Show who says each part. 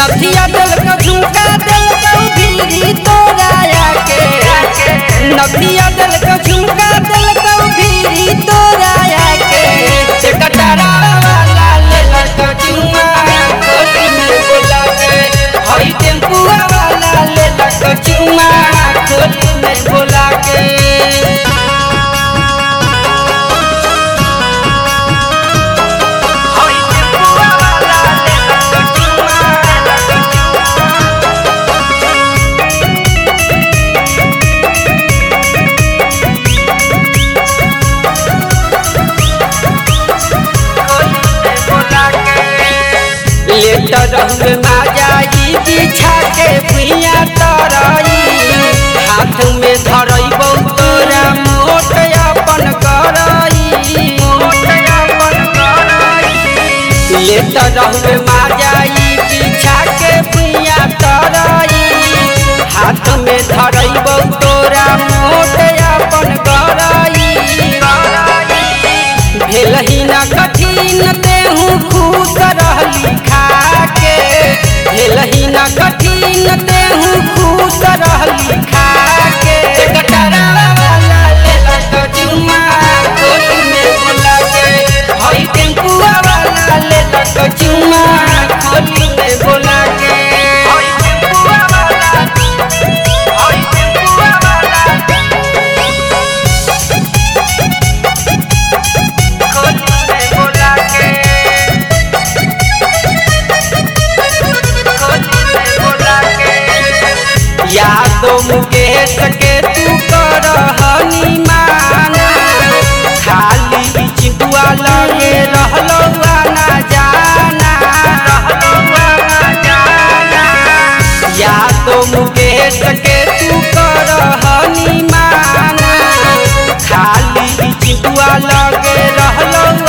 Speaker 1: नथिया दिल का झुमका दिल का भीरी तोराया के नथिया दिल का झुमका दिल का भीरी तोराया के कटारा वाला ले लड़का चुमा खोली में बोला के हई टेम्पुआ वाला ले लड़का चुमा खोली में बोला के रहुए माजाई बिछा के भुइया तरई हाथ में धरई तोरा मोट अपन करई लेत रहुए माजाई बिछा के भुइया तरई हाथ में धरई तोरा मोट अपन करई भेल ही न कठिन देहू खुश रहली खाके भेल ही न कठिन देहू खुश रहली खाके कटारा वाला ले लड़का चुमा खोली में बोला के हई टेम्पुआ वाला ले लड़का चुमा खोली में बोला के हई टेम्पुआ वाला हई टेम्पुआ वाला यादो मुकेश के तू करहनी माना खाली चितुआ लगे रहलो ना जाना यादो मुकेश के तू करहनी माना खाली चितुआ लगे रहलो